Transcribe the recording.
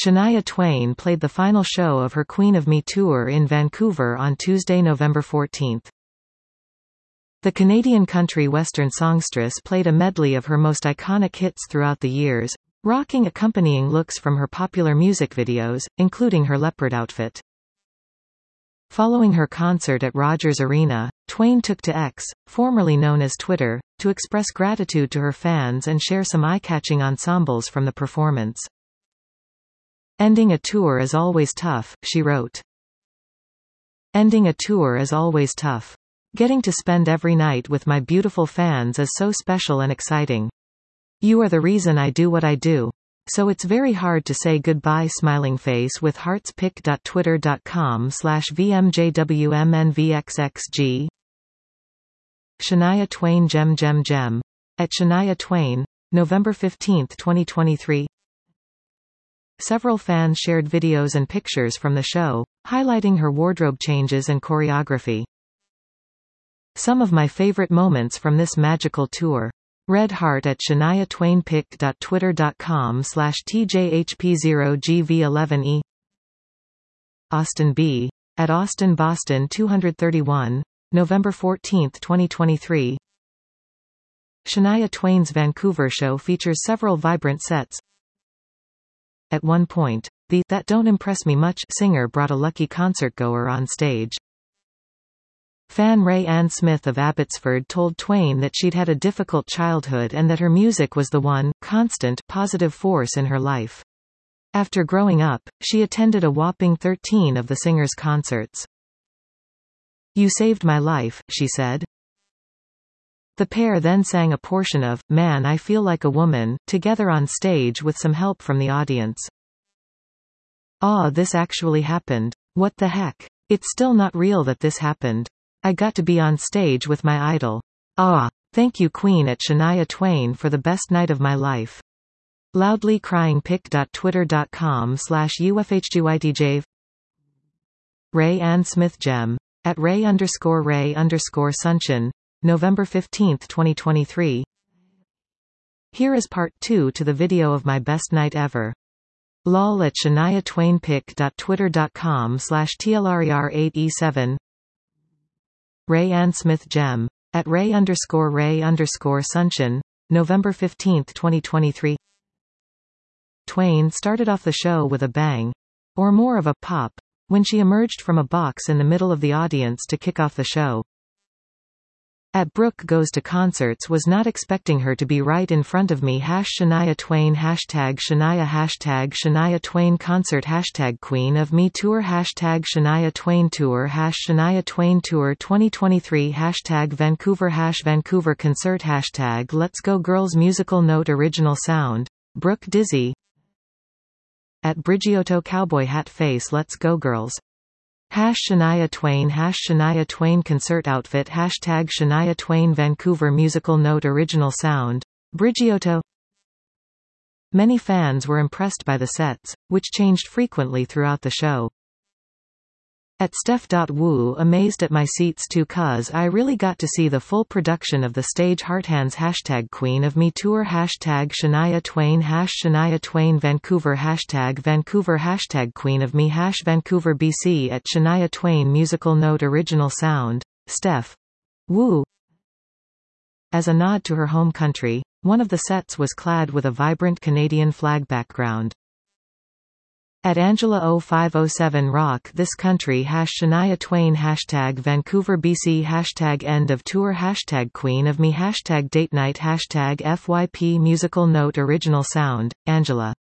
Shania Twain played the final show of her Queen of Me tour in Vancouver on Tuesday, November 14. The Canadian country western songstress played a medley of her most iconic hits throughout the years, rocking accompanying looks from her popular music videos, including her leopard outfit. Following her concert at Rogers Arena, Twain took to X, formerly known as Twitter, to express gratitude to her fans and share some eye-catching ensembles from the performance. "Ending a tour is always tough," she wrote. "Ending a tour is always tough. Getting to spend every night with my beautiful fans is so special and exciting. You are the reason I do what I do. So it's very hard to say goodbye." Smiling face with hearts. pic.twitter.com/vmjwmnvxxg. Shania Twain Gem Gem Gem. At Shania Twain, November 15, 2023. Several fans shared videos and pictures from the show, highlighting her wardrobe changes and choreography. "Some of my favorite moments from this magical tour. Red heart at Shania Twain. pic.twitter.com/tjhp0gv11e. Austin B. At Austin Boston 231, November 14, 2023. Shania Twain's Vancouver show features several vibrant sets. At one point, the "That Don't Impress Me Much" singer brought a lucky concertgoer on stage. Fan Ray Ann Smith of Abbotsford told Twain that she'd had a difficult childhood and that her music was the one, constant, positive force in her life. After growing up, she attended a whopping 13 of the singer's concerts. "You saved my life," she said. The pair then sang a portion of "Man I Feel Like a Woman" together on stage with some help from the audience. This actually happened. What the heck? It's still not real that this happened. I got to be on stage with my idol. Thank you Queen at Shania Twain for the best night of my life." Loudly crying. pic.twitter.com/ufhgytj. Ray Ann Smith Gem. At Ray_Ray_Sunshine, November 15, 2023. Here is part 2 to the video of my best night ever. Lol at Shania Twain. pic.twitter.com/TLRER8E7. Ray Ann Smith Gem. At Ray_Ray_Sunshine, November 15, 2023. Twain started off the show with a bang. Or more of a pop, when she emerged from a box in the middle of the audience to kick off the show. At Brooke Goes to Concerts was not expecting her to be right in front of me. Shania Twain #Shania #Shania Twain concert #Queen of Me tour #Shania Twain tour #Shania Twain tour 2023 #Vancouver #Vancouver concert #Let's Go Girls musical note original sound, Brooke Dizzy. At Brigiotto Cowboy Hat Face Let's Go Girls. Shania Twain Shania Twain concert outfit #Shania Twain Vancouver musical note original sound, Brigiotto. Many fans were impressed by the sets, which changed frequently throughout the show. At Steph.Wu amazed at my seats too cuz I really got to see the full production of the stage Hearthands #Queen of Me tour #Shania Twain Shania Twain Vancouver #Vancouver #Queen of Me #Vancouver BC at Shania Twain musical note original sound, Steph. Wu. As a nod to her home country, one of the sets was clad with a vibrant Canadian flag background. At Angela0507 Rock This Country #Shania Twain #Vancouver BC #End of Tour #Queen of Me #Date Night #FYP musical note original sound, Angela.